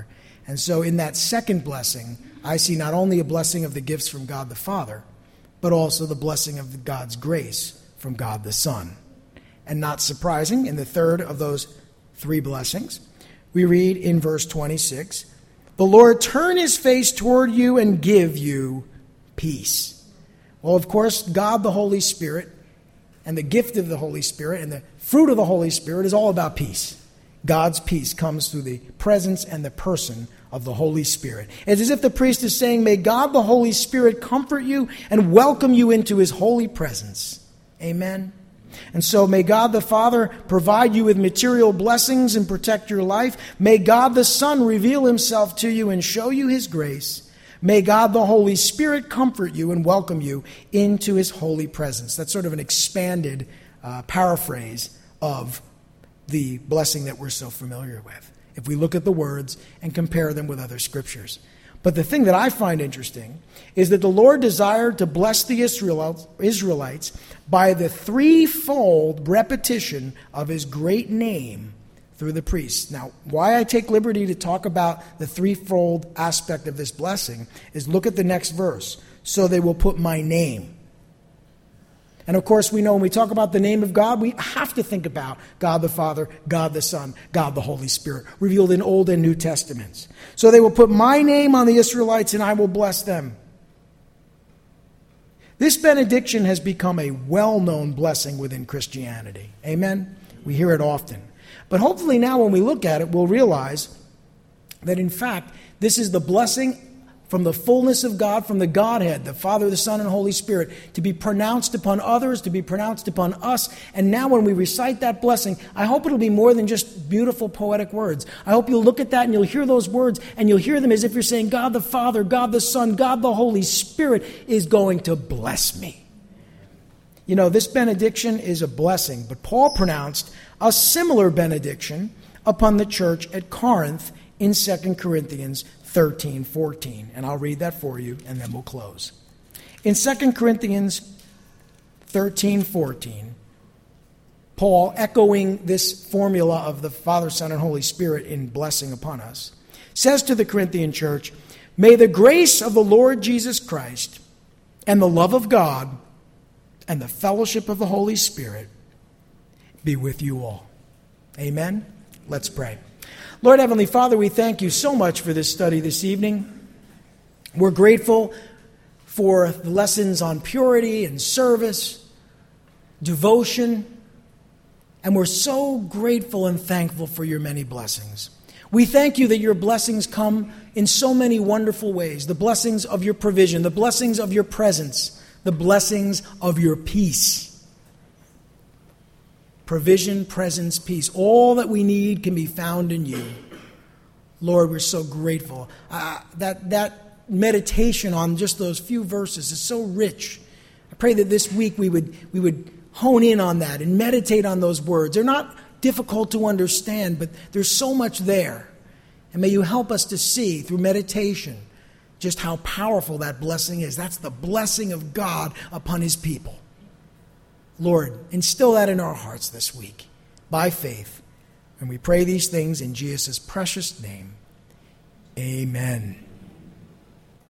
And so in that second blessing, I see not only a blessing of the gifts from God the Father, but also the blessing of God's grace from God the Son. And not surprising, in the third of those three blessings, we read in verse twenty-six, "The Lord turn his face toward you and give you peace." Well, of course, God the Holy Spirit and the gift of the Holy Spirit and the fruit of the Holy Spirit is all about peace. God's peace comes through the presence and the person of the Holy Spirit. It's as if the priest is saying, may God the Holy Spirit comfort you and welcome you into his holy presence. Amen. And so may God the Father provide you with material blessings and protect your life. May God the Son reveal himself to you and show you his grace. May God the Holy Spirit comfort you and welcome you into his holy presence. That's sort of an expanded uh, paraphrase of the blessing that we're so familiar with, if we look at the words and compare them with other scriptures. But the thing that I find interesting is that the Lord desired to bless the Israelites by the threefold repetition of his great name through the priests. Now, why I take liberty to talk about the threefold aspect of this blessing is look at the next verse. So they will put my name. And of course, we know when we talk about the name of God, we have to think about God the Father, God the Son, God the Holy Spirit, revealed in Old and New Testaments. So they will put my name on the Israelites and I will bless them. This benediction has become a well-known blessing within Christianity. Amen? We hear it often. But hopefully now when we look at it, we'll realize that in fact, this is the blessing from the fullness of God, from the Godhead, the Father, the Son, and Holy Spirit, to be pronounced upon others, to be pronounced upon us. And now when we recite that blessing, I hope it'll be more than just beautiful poetic words. I hope you'll look at that and you'll hear those words and you'll hear them as if you're saying, God the Father, God the Son, God the Holy Spirit is going to bless me. You know, this benediction is a blessing, but Paul pronounced a similar benediction upon the church at Corinth in Second Corinthians thirteen fourteen. And I'll read that for you, and then we'll close. In Second Corinthians thirteen fourteen, Paul, echoing this formula of the Father, Son, and Holy Spirit in blessing upon us, says to the Corinthian church, may the grace of the Lord Jesus Christ and the love of God and the fellowship of the Holy Spirit be with you all. Amen? Let's pray. Lord Heavenly Father, we thank you so much for this study this evening. We're grateful for the lessons on purity and service, devotion, and we're so grateful and thankful for your many blessings. We thank you that your blessings come in so many wonderful ways, the blessings of your provision, the blessings of your presence, the blessings of your peace. Provision, presence, peace. All that we need can be found in you. Lord, we're so grateful. Uh, that, that meditation on just those few verses is so rich. I pray that this week we would, we would hone in on that and meditate on those words. They're not difficult to understand, but there's so much there. And may you help us to see through meditation just how powerful that blessing is. That's the blessing of God upon his people. Lord, instill that in our hearts this week by faith. And we pray these things in Jesus' precious name. Amen.